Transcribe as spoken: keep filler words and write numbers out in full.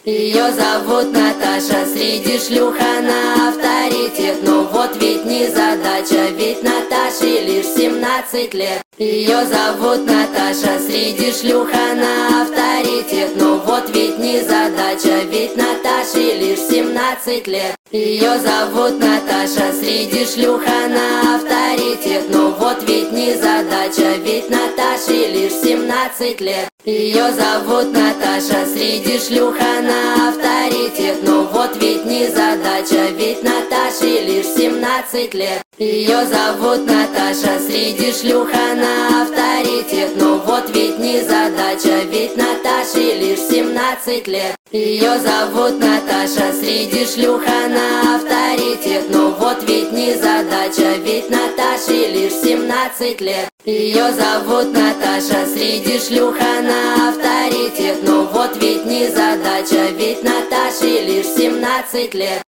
Ее зовут Наташа, среди шлюх она авторитет. Но вот ведь не задача, ведь Наташе лишь семнадцать лет. Ее зовут Наташа, среди шлюх она авторитет. Но вот ведь не задача, ведь Наташе лишь семнадцать лет. Ее зовут Наташа, среди шлюх она авторитет. Но вот ведь не задача, ведь Наташе лишь семнадцать лет. Ее зовут Наташа, среди шлюх она авторитет. Но вот ведь не задача, ведь Наташе лишь семнадцать лет. Ее зовут Наташа, среди шлюх она авторитет. Но вот ведь не задача, ведь Наташе лишь семнадцать лет. Ее зовут Наташа, среди шлюх она авторитет. Но вот ведь не задача, ведь Наташе лишь семнадцать лет. Ее зовут Наташа, среди шлюх она авторитет. Но вот ведь не задача, ведь Наташе лишь семнадцать лет.